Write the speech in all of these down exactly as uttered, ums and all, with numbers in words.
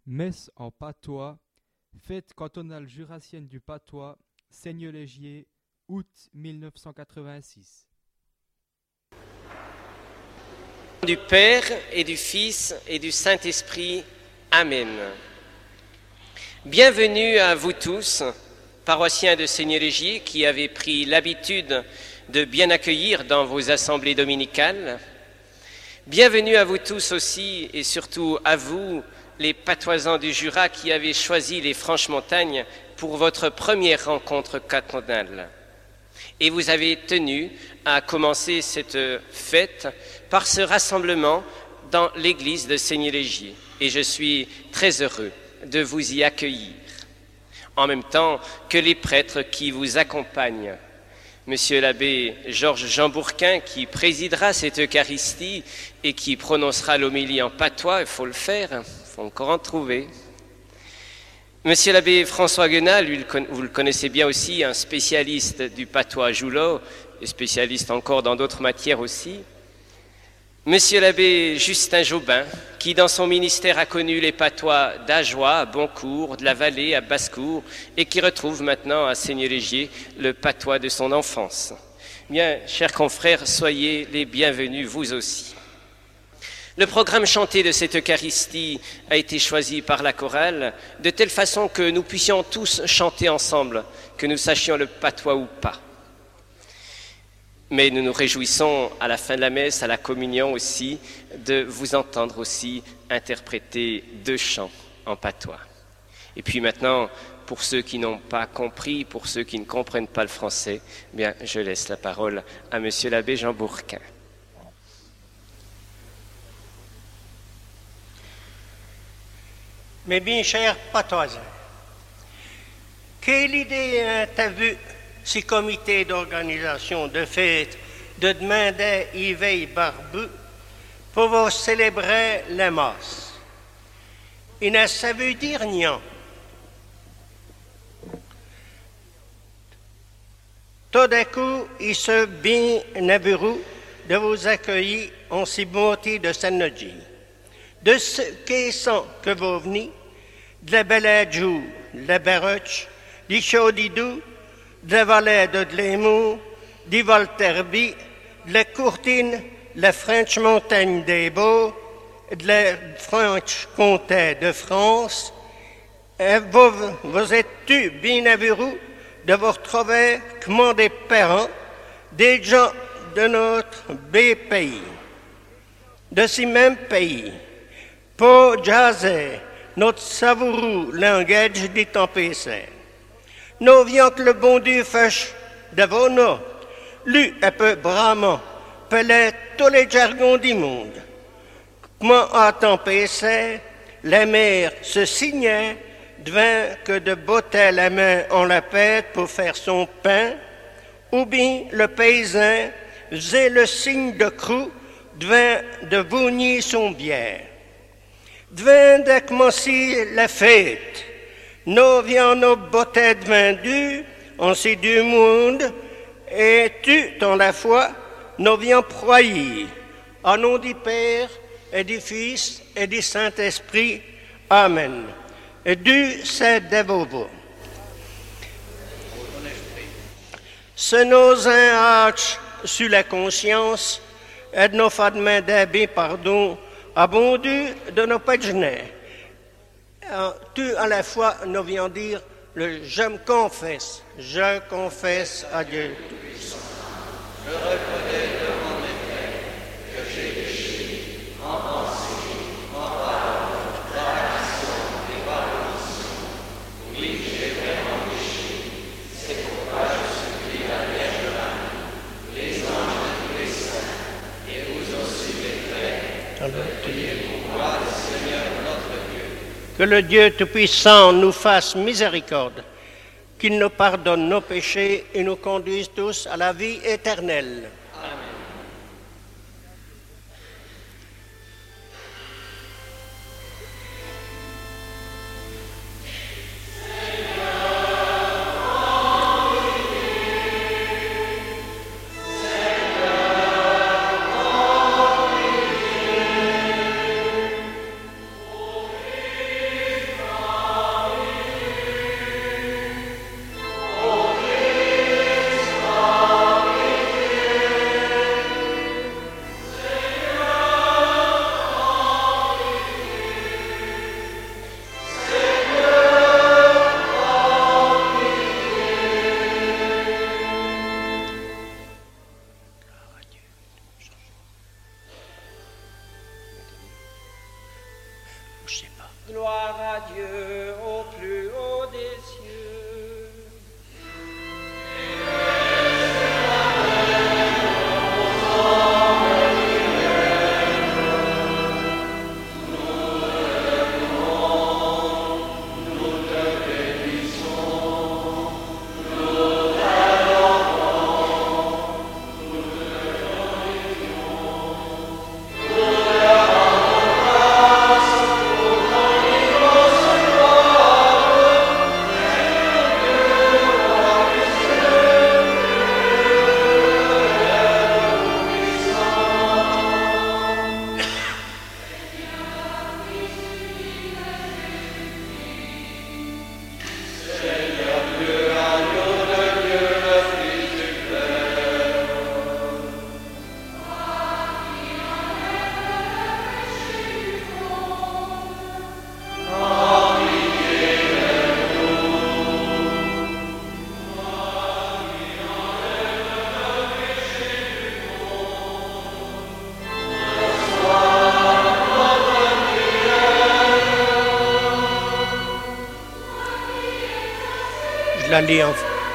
Messe en patois, fête cantonale jurassienne du patois, Seigneur-Légier, août mille neuf cent quatre-vingt-six. Du Père et du Fils et du Saint-Esprit. Amen. Bienvenue à vous tous, paroissiens de Seigneur-Légier, qui avez pris l'habitude de bien accueillir dans vos assemblées dominicales. Bienvenue à vous tous aussi et surtout à vous, les patoisans du Jura qui avez choisi les Franches-Montagnes pour votre première rencontre cantonale. Et vous avez tenu à commencer cette fête par ce rassemblement dans l'église de Seigneur-Légier. Et je suis très heureux de vous y accueillir, en même temps que les prêtres qui vous accompagnent. Monsieur l'abbé Georges Jean Bourquin, qui présidera cette Eucharistie et qui prononcera l'homélie en patois, il faut le faire, il faut encore en trouver. Monsieur l'abbé François Guenat, lui, vous le connaissez bien aussi, un spécialiste du patois joulot, et spécialiste encore dans d'autres matières aussi. Monsieur l'abbé Justin Jobin, qui dans son ministère a connu les patois d'Ajoie, à Boncourt, de la Vallée, à Basse-Cour, et qui retrouve maintenant à Seigneur-Légier le patois de son enfance. Bien, chers confrères, soyez les bienvenus, vous aussi. Le programme chanté de cette Eucharistie a été choisi par la chorale, de telle façon que nous puissions tous chanter ensemble, que nous sachions le patois ou pas. Mais nous nous réjouissons à la fin de la messe, à la communion aussi, de vous entendre aussi interpréter deux chants en patois. Et puis maintenant, pour ceux qui n'ont pas compris, pour ceux qui ne comprennent pas le français, eh bien, je laisse la parole à monsieur l'abbé Jean Bourquin. Mes bien chers patoisins, quelle idée t'as vu ce comité d'organisation de fête de demander Yveille Barbu pour vous célébrer la masse? Et ne ça veut dire rien. Tout d'un coup, il se bien navreux de vous accueillir en si bonté de Saint-Nodji. De ce qui sont que vous venez, de la Baladjou, de la Baroche, du Chaudidou, de la vallée de Dlémou, du Volterby, de la Courtine, de la Franche-Montagne des Beaux, de la Franche-Comté de France. Et vous, vous êtes-tu bien amoureux de vous retrouver comme des parents, des gens de notre beau pays, de ce même pays, pour jaser notre savoureux langage des temps passés. Nous vions que le bon Dieu fasse devant nous, lui un peu bravement, pelait tous les jargons du monde. Comment à temps passé, la mer se signait, devant que de botter la main en la pète pour faire son pain, ou bien le paysan faisait le signe de croix devant de vougner son bière. Devant de commencer la fête, nous viens nos botter devant Dieu, en ces deux mondes, et tu, dans la foi, nous viens proyer, au nom du Père, et du Fils, et du Saint-Esprit. Amen. Et Dieu c'est de vous. Ce nous un sur la conscience, et de nos fa demander pardon à bon Dieu de nos péchés. Tu, à la fois, nous viens dire le je me confesse, je confesse à Dieu. Je reconnais devant mes frères que j'ai péché en pensée, en parole, par action et par omission. Oui, j'ai vraiment péché. C'est pourquoi je supplie la Vierge Marie, les anges de tous les saints, et vous aussi mes frères, de prier pour moi, le Seigneur notre Dieu. Que le Dieu Tout-Puissant nous fasse miséricorde, qu'il nous pardonne nos péchés et nous conduise tous à la vie éternelle. Amen. Gloire à Dieu au plus haut des cieux. Je la lis en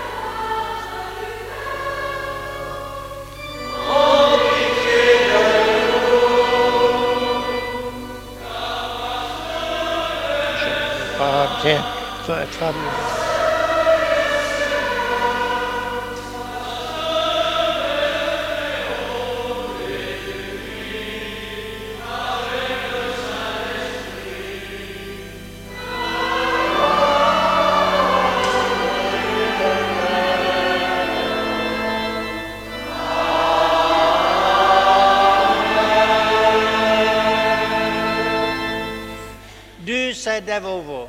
Ah, tiens, fa- fa- Du Saint-Davovo.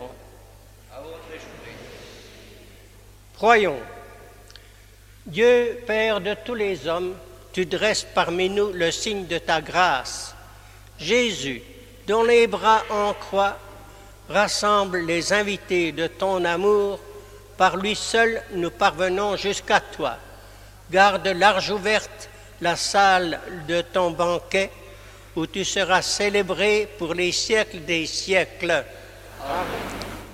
Croyons. Dieu, Père de tous les hommes, tu dresses parmi nous le signe de ta grâce. Jésus, dont les bras en croix rassemblent les invités de ton amour, par lui seul nous parvenons jusqu'à toi. Garde large ouverte la salle de ton banquet, où tu seras célébré pour les siècles des siècles. Amen.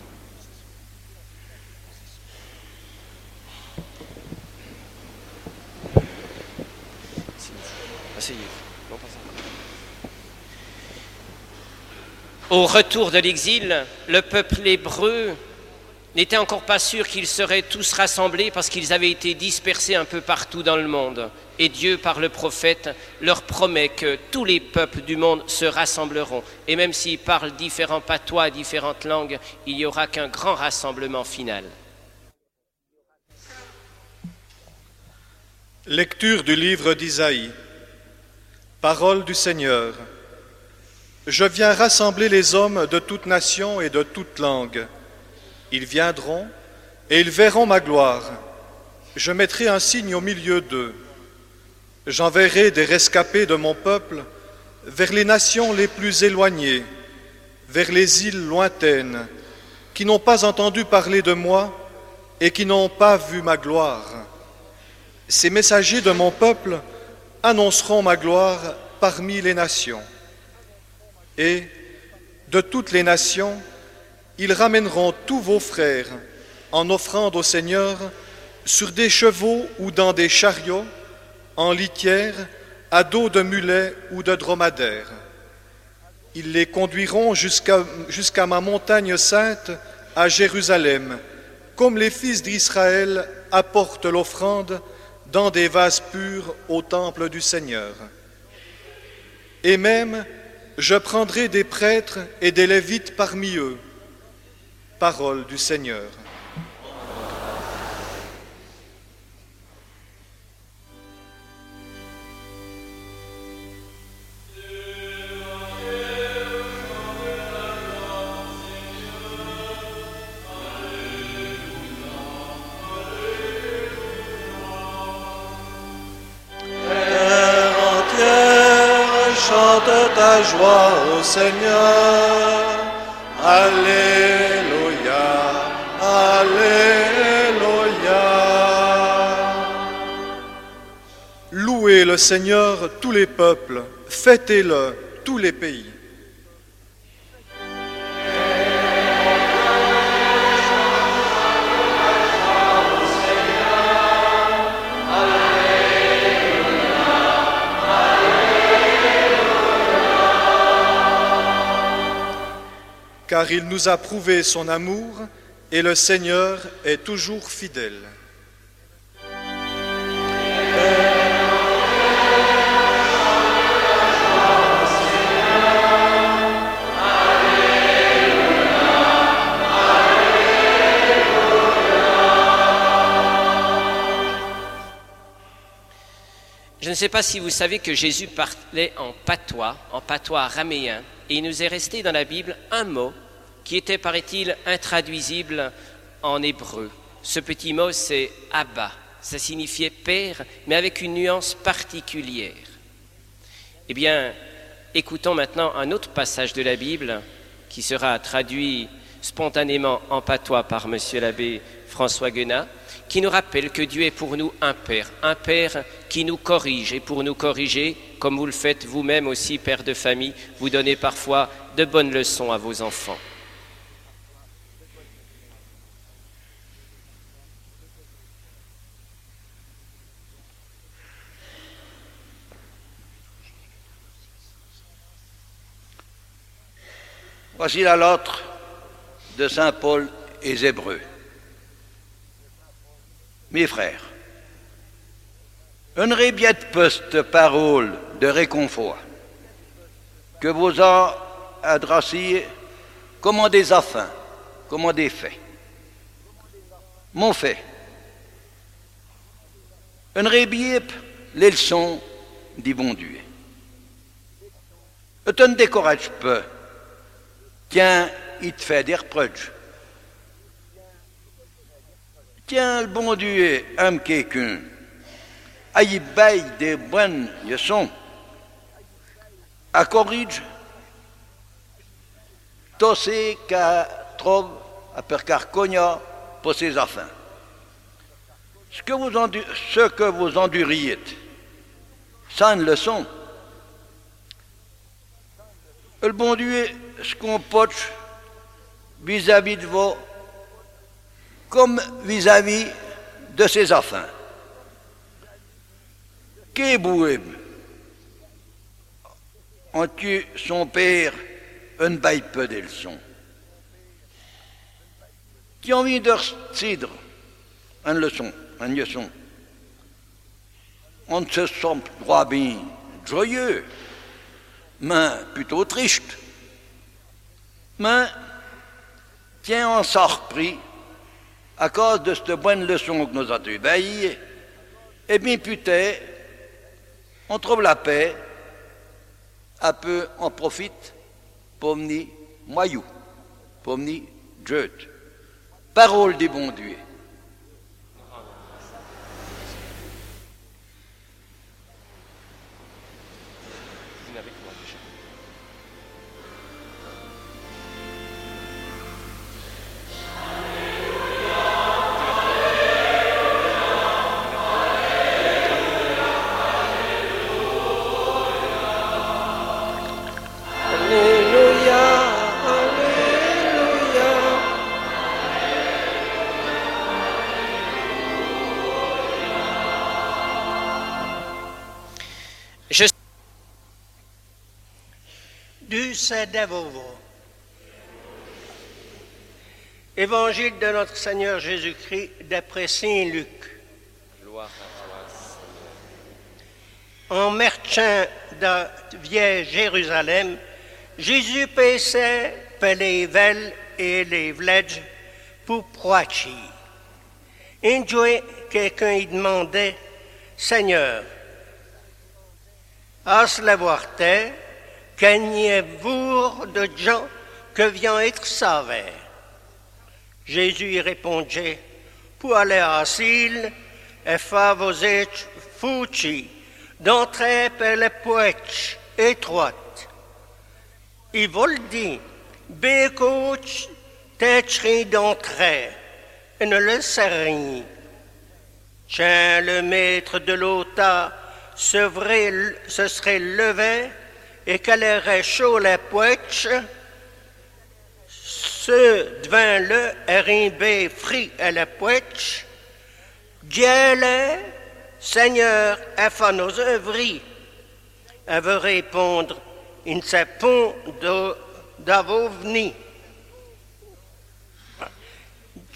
Au retour de l'exil, le peuple hébreu n'était encore pas sûr qu'ils seraient tous rassemblés parce qu'ils avaient été dispersés un peu partout dans le monde. Et Dieu, par le prophète, leur promet que tous les peuples du monde se rassembleront. Et même s'ils parlent différents patois et différentes langues, il n'y aura qu'un grand rassemblement final. Lecture du livre d'Isaïe. Parole du Seigneur. Je viens rassembler les hommes de toute nation et de toute langue. Ils viendront et ils verront ma gloire. Je mettrai un signe au milieu d'eux. J'enverrai des rescapés de mon peuple vers les nations les plus éloignées, vers les îles lointaines, qui n'ont pas entendu parler de moi et qui n'ont pas vu ma gloire. Ces messagers de mon peuple annonceront ma gloire parmi les nations. Et de toutes les nations, ils ramèneront tous vos frères en offrande au Seigneur sur des chevaux ou dans des chariots, en litière, à dos de mulets ou de dromadaires. Ils les conduiront jusqu'à jusqu'à ma montagne sainte à Jérusalem, comme les fils d'Israël apportent l'offrande dans des vases purs au temple du Seigneur. Et même, je prendrai des prêtres et des lévites parmi eux. Parole du Seigneur. Chante ta joie au Seigneur. Alléluia, Alléluia. Louez le Seigneur tous les peuples, fêtez-le tous les pays. car il nous a prouvé son amour et le Seigneur est toujours fidèle. Je ne sais pas si vous savez que Jésus parlait en patois, en patois araméen, et il nous est resté dans la Bible un mot qui était, paraît-il, intraduisible en hébreu. Ce petit mot, c'est « Abba ». Ça signifiait « père », mais avec une nuance particulière. Eh bien, écoutons maintenant un autre passage de la Bible qui sera traduit spontanément en patois par monsieur l'abbé François Guenat, qui nous rappelle que Dieu est pour nous un Père, un Père qui nous corrige. Et pour nous corriger, comme vous le faites vous-même aussi, Père de famille, vous donnez parfois de bonnes leçons à vos enfants. Voici la lettre de saint Paul aux Hébreux. Mes frères, une répète poste parole de réconfort que vous a adressé comme des affins, comme des faits. Mon fait, une répète les leçons du bon Dieu. Et tu ne décourages pas, tiens, il te fait des reproches. Tiens, le bon Dieu aime quelqu'un. Il baille des bonnes leçons. À corrige, tout ce qu'il trouve à percar cogna pour ses affaires. Ce que vous, endu ce que vous enduriez, sans une leçon, le bon Dieu se comporte vis-à-vis de vous comme vis-à-vis de ses affaires. Qu'est boué en tue son père un baille peu des leçons. Qui a envie de cidre une leçon, une leçon. On se sent droit bien joyeux, mais plutôt triste. Mais tiens, on s'en repris à cause de cette bonne leçon que nous avons eue. Et bien putain, on trouve la paix, un peu on profite pour venir moyou, pour venir jeute. Parole du bon Dieu. Du Sadavovo. Évangile de notre Seigneur Jésus-Christ d'après saint Luc. Gloire à toi, Seigneur. En marchant dans vieille Jérusalem, Jésus passait par les villes et les villages pour prêcher. Un jour, quelqu'un lui demandait, Seigneur, à-ce la voir-t-elle? Qu'agnez-vous de gens que vient être sauvés? Jésus y répondait, pour aller à l'asile et faire vos êtres foutis, d'entrer par la porte étroite. Il vous le dit, bécoute, tâcherie d'entrer, et ne le sait rien. Tiens, le maître de l'autel se serait levé, et qu'elle aurait chaud la poche, ceux devant le arrivé frit à la poche, Dieu-le, Seigneur, a fait nos œuvres. Elle veut répondre, il ne sait pas d'où vous venez.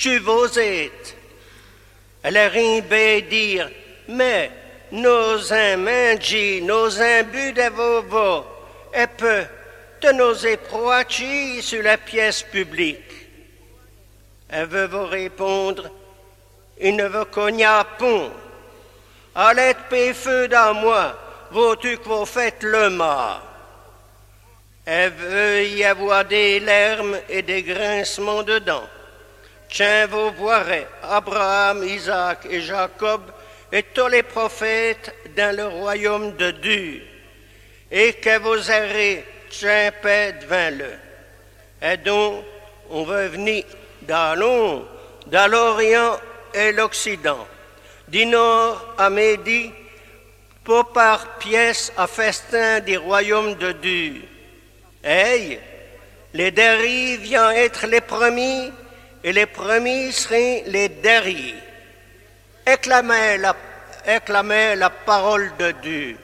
tu vos êtes. Elle a rien bien dire, mais nos un mangi, nos un bu de vos et peu de nos éproachi sur la pièce publique. Elle veut vous répondre, il ne veut cogner point. Allez payer feu dans moi, vous-tu que vous faites le mal. Elle veut y avoir des larmes et des grincements de dents. Tiens, vous verrez Abraham, Isaac et Jacob et tous les prophètes dans le royaume de Dieu, et que vous aurez tiens paix devant le. Et donc, on veut venir dans l'Orient, dans l'Orient et l'Occident, du nord à midi, pour par pièce à festin des royaumes de Dieu. Hey, les derniers viennent être les premiers, et les premiers seront les derniers. Acclamez la, acclamez la parole de Dieu.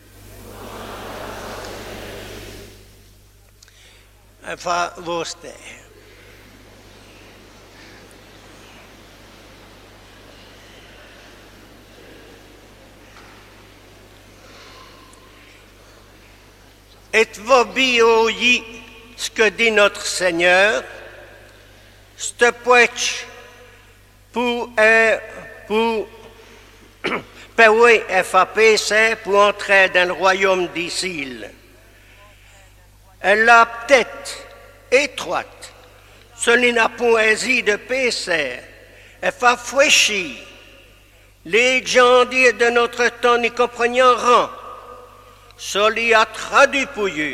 Enfin, vos terres. Êtes-vous bioyi ce que dit notre Seigneur? Ce poète pour euh, pour payer F A P C pour entrer dans le royaume d'ici. Elle a tête étroite, celui la poésie de P C, elle fait fouéchir. Les gens de notre temps n'y comprennent rien. Celui a traduit pour eux.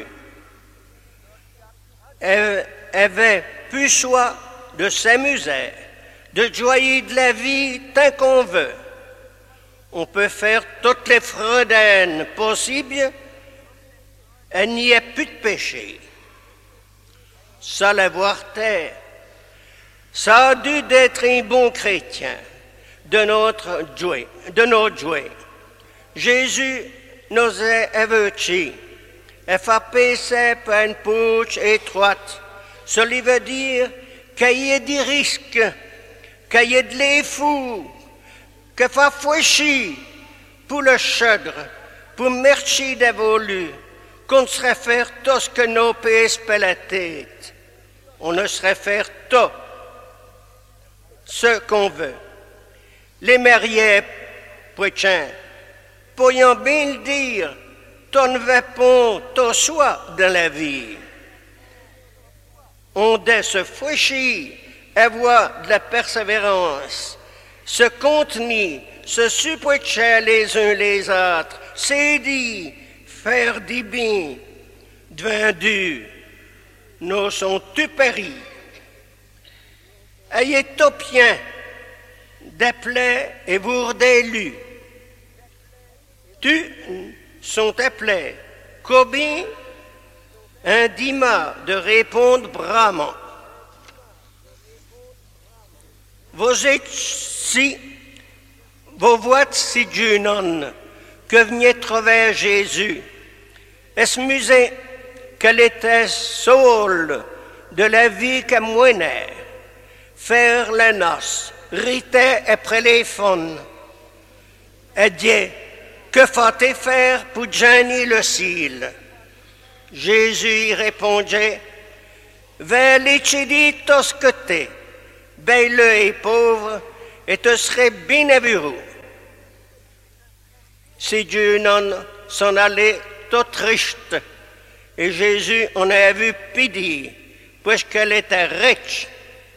Elle avait plus choix de s'amuser, de joyer de la vie tant qu'on veut. On peut faire toutes les fraudaines possibles, il n'y a plus de péché. Ça, la voir terre, ça a dû d'être un bon chrétien de notre joie, de notre joie. Jésus nous a avertis, et fait passer par une pouche étroite. Cela veut dire qu'il y a des risques, qu'il y a de les fous, qu'il faut fouéchir pour le chèdre, pour merci d'évoluer, qu'on serait faire tout ce que nos pays per la tête. On ne serait faire tout ce qu'on veut. Les mariés, chrétiens, pourrions bien le dire, on ne veut pas tout soi dans la vie. On doit se fouéchir, avoir de la persévérance, se contenir, se supporter les uns les autres, s'aider, faire du bien, devant Dieu. Nous sommes tous péris. Ayez tout bien d'appeler et vous d'élus. Tous sont appelés, combien un dima de répondre bravement. Vous êtes si, vous voyez si Dieu non, que veniez trouver Jésus. Est-ce musée qu'elle était seule de la vie qu'elle menait, faire les noces, riter après les fonds, et dit, que faut-il faire pour gagner le ciel? Jésus y répondait, va l'étudier tout ce que t'es, belle et pauvre, et te serais bien averou. Si Dieu n'en s'en allait tout triste, et Jésus en a vu pitié, puisqu'elle était riche.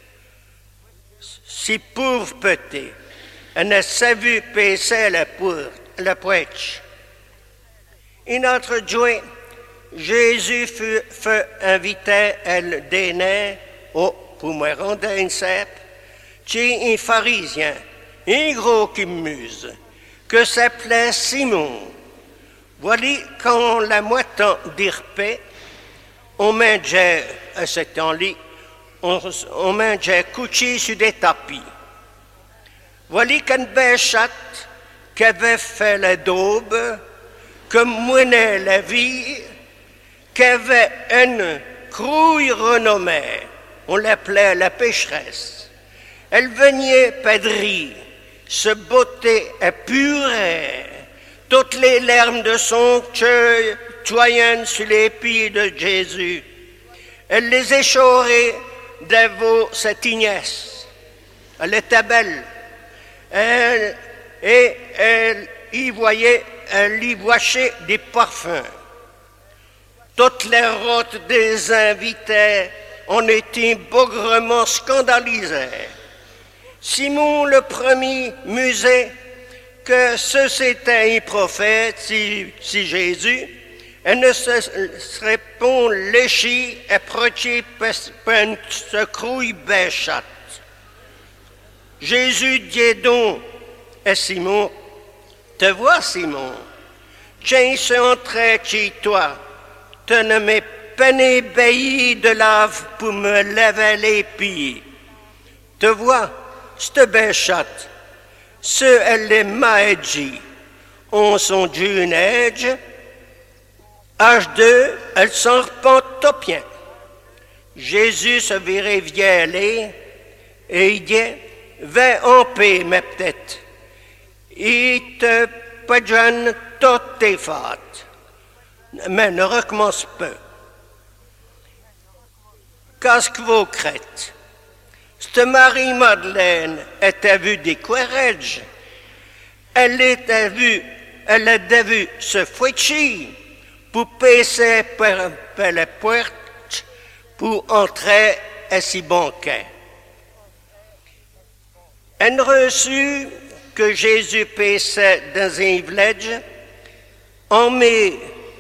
Si pauvre petit, elle ne savait passer la pauvre. Le poète. Et notre joie, Jésus fut, fut invité à le dîner au, pour me rendre un cep, chez un pharisien, un gros qui muse, que s'appelait Simon. Voilà quand la moitié d'irpé, on mangeait à ce temps-là, on, on mangeait couché sur des tapis. Voilà qu'une belle chatte qu'avait fait la daube, que menait la vie, qu'avait une crouille renommée, on l'appelait la pécheresse, Elle venait pédrie, se beauté est pure, toutes les larmes de son cœur toyennent sur les pieds de Jésus. Elle les échorait de vos cette Ignès. Elle était belle. Elle, et elle y voyait, elle y voyait des parfums. Toutes les routes des invités en étaient bougrement scandalisées. Simon le premier musée que ce c'était un prophète, si, si Jésus, elle ne se serait pas léché approché par une secrouille béchate. Jésus dit donc à Simon, te vois Simon, tiens se entrer chez toi, te ne m'es pas ébahis de lave pour me laver les pieds. Te vois, cette béchate, ce elle est maïdji, on son d'une âge, âge deux, elle s'en repent topien. Jésus se virait vieillir et il dit, va en paix, mes petites. Il te pardonne toutes tes fautes. Mais ne recommence pas. Qu'est-ce que vous craites? Cette Marie-Madeleine était vue des courages. Elle était vue, elle a vu se fouetter pour passer par, par la porte pour entrer à ce banquet. Elle reçut que Jésus passait dans un village, on met,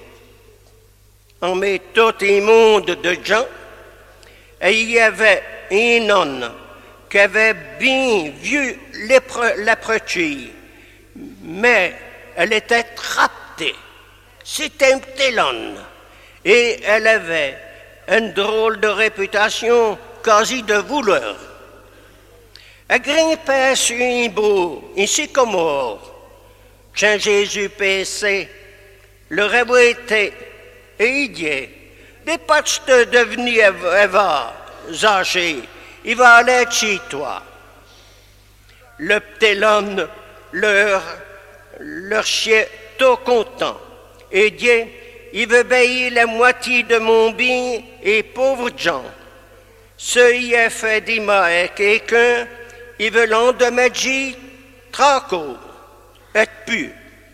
on met tout un monde de gens, et il y avait un homme qui avait bien vu l'approcher, mais elle était trappée. C'était un petit homme, et elle avait une drôle de réputation, quasi de voleur. Elle grimpait sur un beau, un sycomore. Quand Jésus passait, le réveillait et il dit, dépêche de devenir Eva, Zachée, il va aller chez toi. Le petit homme leur, leur chien tout content et dit, il veut payer la moitié de mon bien et pauvres gens. Ce y a fait des mal à quelqu'un, il veut l'endommager tranquille, et pu.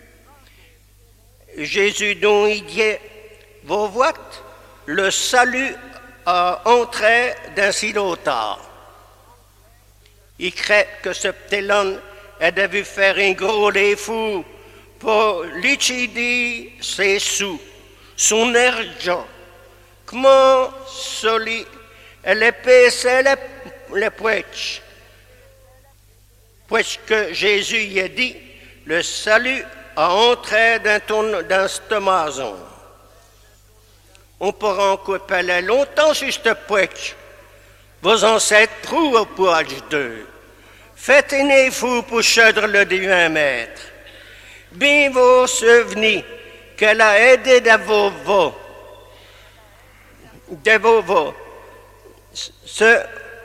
Jésus donc il dit, vous voyez, le salut a entré dans si longtemps. Il crée que ce petit homme a dû faire un gros fou pour liquider ses sous, son argent. Comment soli, elle a payé la, la poche. Puisque Jésus y a dit, le salut a entré dans, ton, dans cette maison. On pourra encore parler longtemps sur cette poche. Vos ancêtres prouvent au poids d'eux. Faites un fou pour chadre le divin maître. Bien vous souvenez qu'elle a aidé de vos voix, de vos voix, ce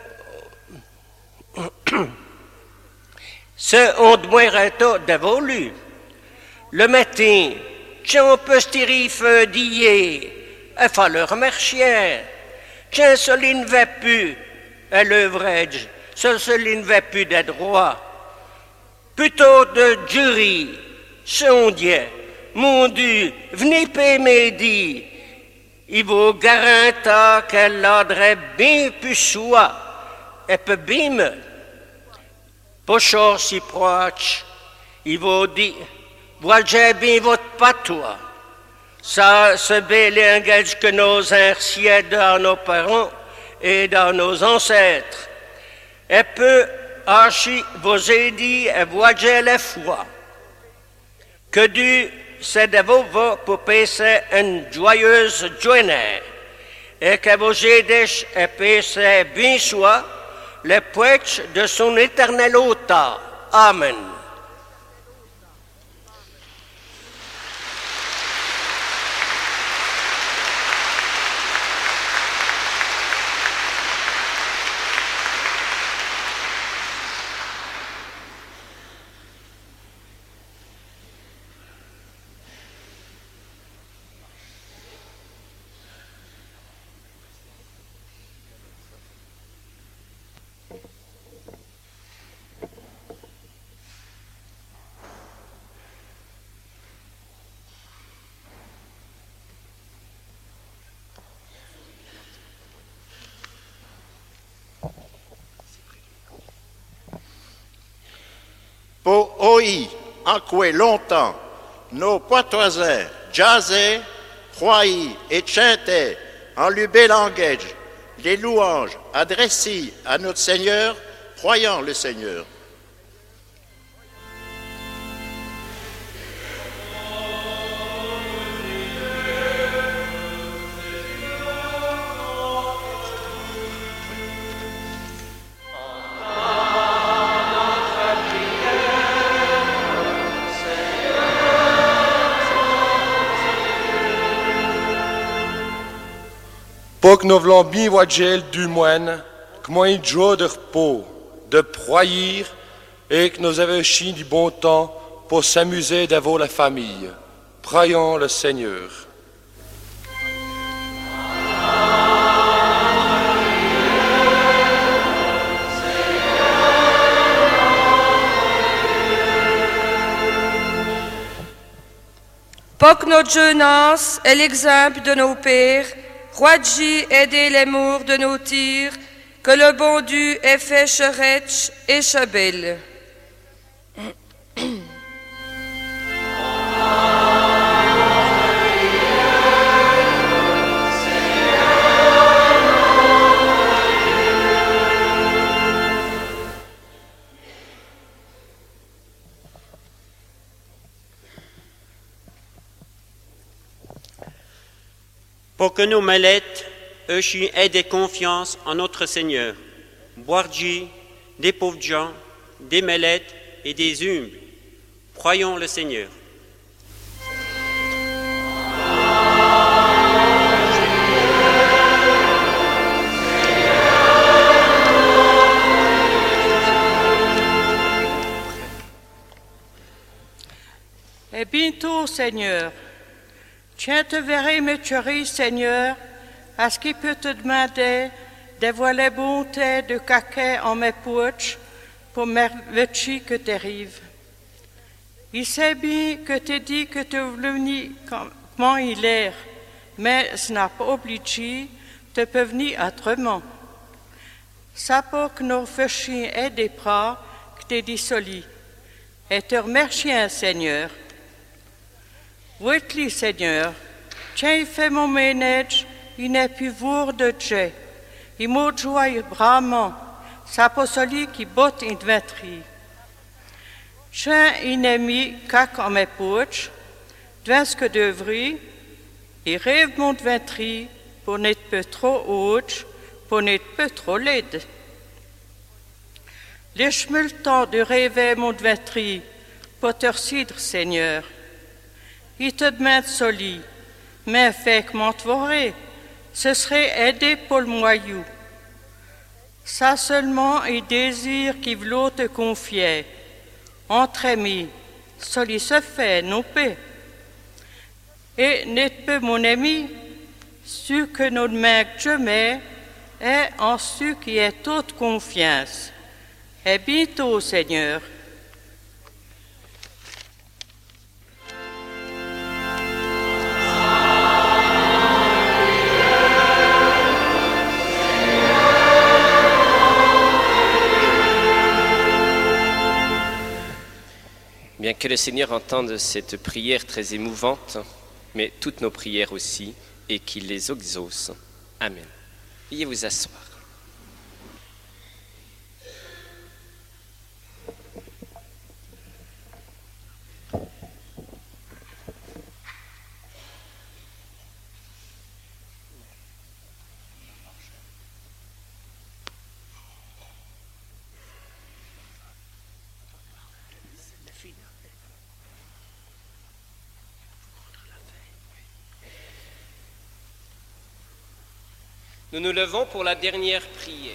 Ce on doit dévolu. Le matin, quand on peut se tirer feu d'hier, il faut le remercier. Quand celui ne va plus à l'œuvrage, celui ne va plus d'être roi. Plutôt de jury, son Dieu, mon Dieu, venez payer mes dits. Il vous garantit qu'elle l'aurait bien pu soi, et peut bien me. Pour si proche, il vous dit, voyez bien votre patois. Ça, ce bel langage que nos anciens dans nos parents et dans nos ancêtres. Et peut archi vous aider à voyager la foi. Que Dieu s'aide à vous pour passer une joyeuse journée et que vous aidez à passer bien soit le poète de son éternel auteur. Amen. Moi, en quoi longtemps, nos poitoisins jazzaient, croyaient et chantaient en le bel langage les louanges adressées à notre Seigneur, croyant le Seigneur. Pour que nous voulons bien voir du moine, que moi un jour de repos, de prière, et que nous avons aussi du bon temps pour s'amuser d'avoir la famille. Prions le Seigneur. Pour que notre jeunesse est l'exemple de nos pères, Roi J, aidez l'amour de nos tirs, que le bon Dieu ait fait Cheretch et Chebel. Pour que nos mallettes, aussi, aient des confiance en notre Seigneur, Boardji, des pauvres gens, des mallettes et des humbles, croyons le Seigneur. Et bientôt, Seigneur, tiens te verrai me tuer, Seigneur, à ce qui peut te demander de voir les bontés de caca en mes poches pour merveiller que t'arrives. Il sait bien que tu dis que tu veux venir comment il est, mais ce n'a pas obligé, tu peux venir autrement. Ça pour que nos fâchis aient des bras que tu dis soli. Et te remercie, Seigneur. Oui, Seigneur, tiens, fais mon ménage, il n'est plus voir de Dieu. Il m'a joué bravement, ça pas celui qui botte une vetterie. Tiens, il n'est mis cac en mes poches, devant ce que devrait, il rêve mon vetterie pour n'être pas trop haute, pour n'être pas trop laide. Laisse-moi le temps de rêver mon vetterie pour te recidre, Seigneur. Il te demande soli, mais fait que m'entvorer, ce serait aider pour le moyou. Ça seulement est désir qui veut te confier. Entre amis, soli se fait, non pas. Et n'êtes pas mon ami, ce que notre main que je mets est en ce qui est toute confiance. Et bientôt, Seigneur. Bien que le Seigneur entende cette prière très émouvante, mais toutes nos prières aussi, et qu'il les exauce. Amen. Veuillez vous asseoir. Nous nous levons pour la dernière prière.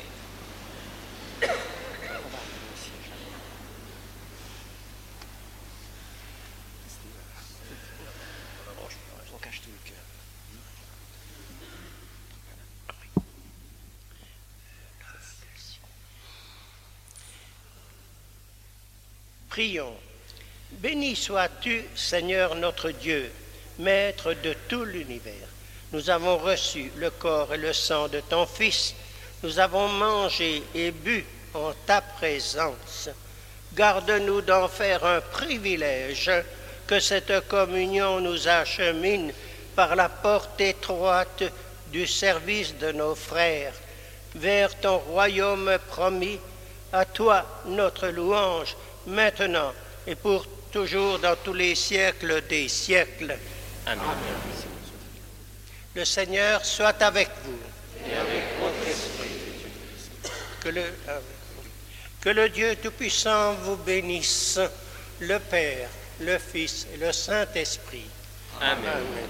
Prions. Béni sois-tu, Seigneur notre Dieu, Maître de tout l'univers. Nous avons reçu le corps et le sang de ton Fils. Nous avons mangé et bu en ta présence. garde-nous d'en faire un privilège, que cette communion nous achemine par la porte étroite du service de nos frères, vers ton royaume promis, à toi notre louange, maintenant et pour toujours dans tous les siècles des siècles. Amen. Amen. Le Seigneur soit avec vous. Et avec votre esprit. Que le, que le Dieu Tout-Puissant vous bénisse, le Père, le Fils et le Saint-Esprit. Amen. Amen.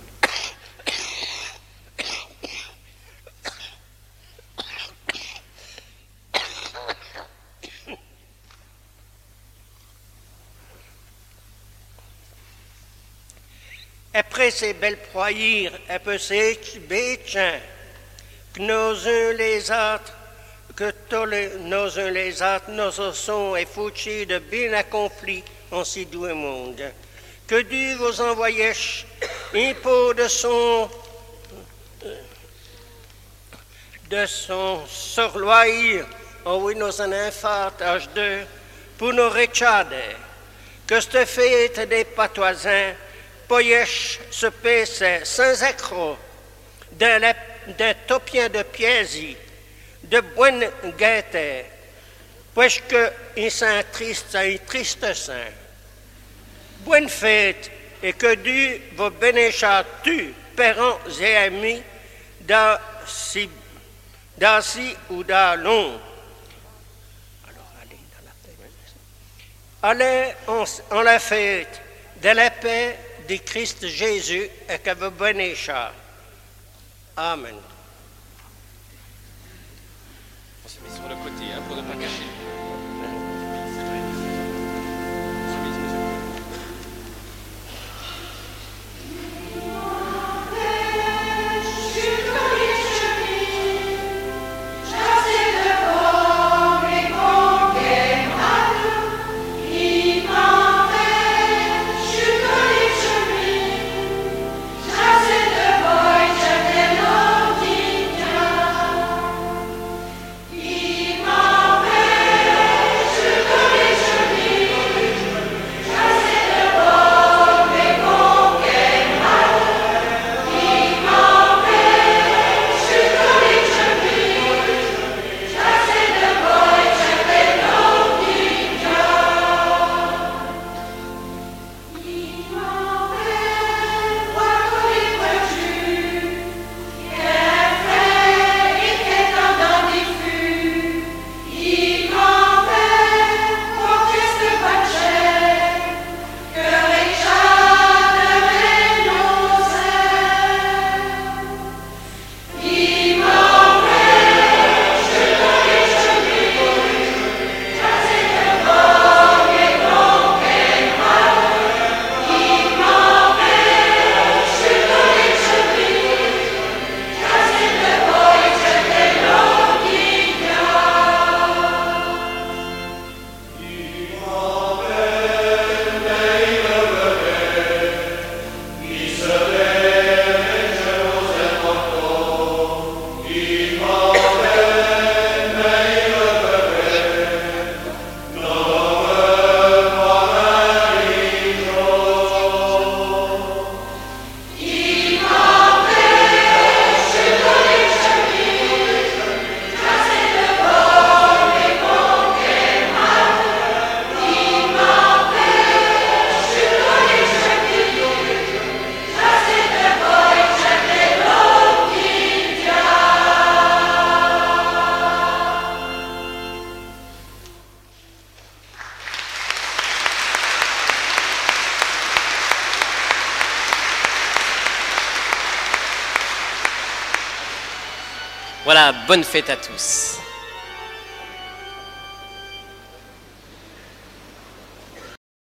Après ces belles proyires, après ces béchins, que nos uns les autres, que tous les, nos uns les autres, nos osons et fouchis de bien accomplis en si doux monde. Que Dieu vous envoie impôt de son, de son sorloir, oh oui, nos enfants, âge deux, pour nos regarder. Que cette fête des patoisins, Poyesh se passe sans accroc, d'un topien de pièsi, de bonne gaieté, puisque il s'en triste à un triste saint. Bonne fête, et que Dieu vous bénisse tous, parents et amis, dans si, dans si ou dans long. Alors, allez dans la paix. Allez en, en la fête de la paix de Christ Jésus et que vous bénisse. Amen. On se met sur le côté hein, pour ne pas cacher. Voilà, bonne fête à tous.